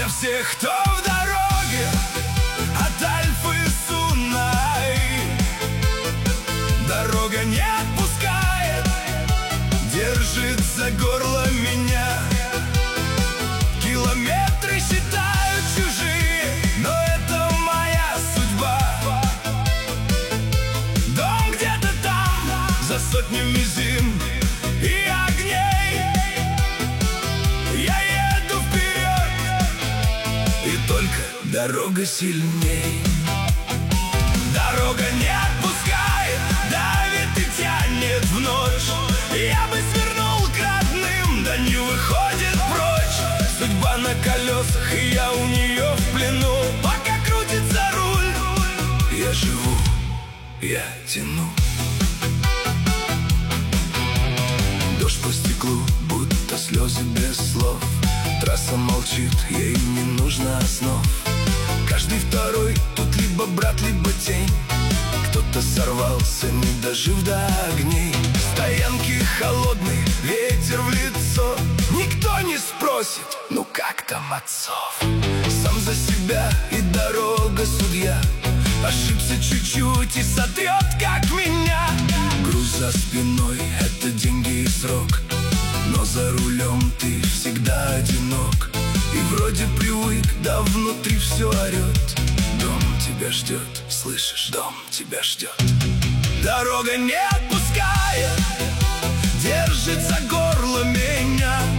для всех, кто в дороге от Альфы Сунай. Дорога не отпускает, держит за горло меня. Километры считают чужие, но это моя судьба. Дом где-то там, за сотнями зим и огней. Я еду вперед, и только дорога сильней. Дорога не отпускает, давит и тянет в ночь. Я бы свернул к родным, да не выходит прочь. Судьба на колесах, и я у нее в плену. Пока крутится руль, я живу, я тяну. Дождь по стеклу, будто слезы без слов. Трасса молчит, ей не нужно основ. Каждый второй тут либо брат, либо тень. Кто-то сорвался, не дожив до огней. Стоянки холодные, ветер в лицо. Никто не спросит, ну как там отцов. Сам за себя и дорога судья. Ошибся чуть-чуть и сотрет, как меня. Груз за спиной — это деньги и срок. Но за рулем ты всегда одинок. И вроде привык, да внутри все орет. Дом тебя ждет, слышишь, дом тебя ждет. Дорога не отпускает, держит за горло меня.